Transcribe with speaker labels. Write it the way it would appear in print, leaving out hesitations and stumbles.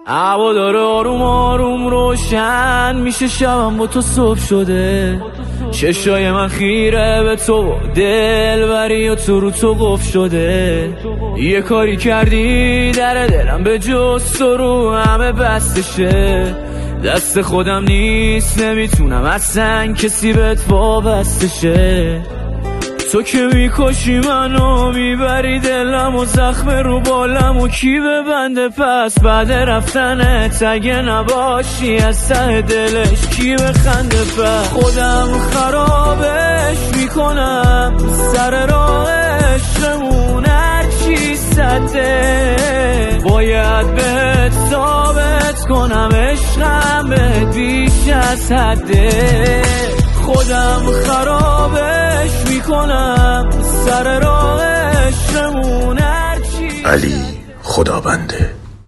Speaker 1: هوا داره آروم آروم روشن میشه، شبم با تو صبح شده، چشای من خیره به تو، دلبری و تو رو تو قفل شده. یه کاری کردی در دلم به جز تو رو همه بستشه، دست خودم نیست نمیتونم اصلا کسی بهت وابسته شه. تو که میکشی منو میبری دلم و زخم رو بالم و کی ببنده پس بعد رفتنت اگه نباشی از ته دلش کی بخنده پس. خودم خرابش میکنم سر راهشمون هرچی سده، باید بهت ثابت کنم عشقم بهت بیش از حده. خودم خرابش میکنم سر راهشمون هرچی.
Speaker 2: علی خدابنده.